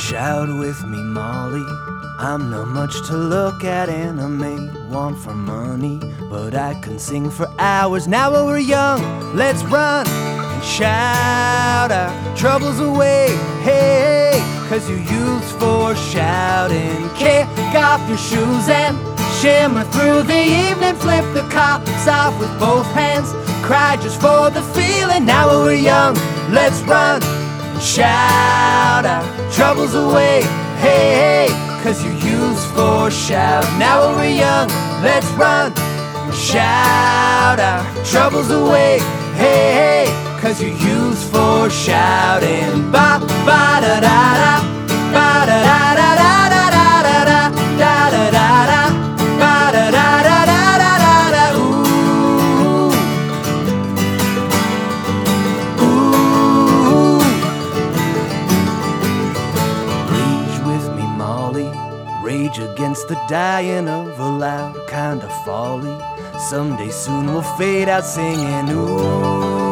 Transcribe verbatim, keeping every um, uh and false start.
Shout with me, Molly. I'm not much to look at, and I may want for money, but I can sing for hours. Now while we're young, let's run and shout our troubles away. Hey, cause you're used for shouting. Kick off your shoes and shimmer through the evening. Flip the cops off with both hands. Cry just for the feeling. Now while we're young, let's run and shout our troubles away. Hey, hey, cause you're used for shout. Now while we're young, let's run and shout our troubles away. Hey, hey, cause you're used for shouting. Ba ba da da da, ba da da da da da da da da da da da da, ba da da da da da da da. Ooh, ooh. Rage with me, Molly. Rage against the dying of a loud kind of folly. Someday soon we'll fade out singing ooh.